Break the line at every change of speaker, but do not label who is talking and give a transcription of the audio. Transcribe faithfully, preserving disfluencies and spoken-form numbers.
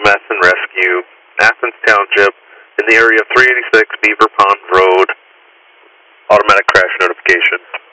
S and Rescue, Athens Township, in the area of three eighty-six Beaver Pond Road. Automatic crash notification.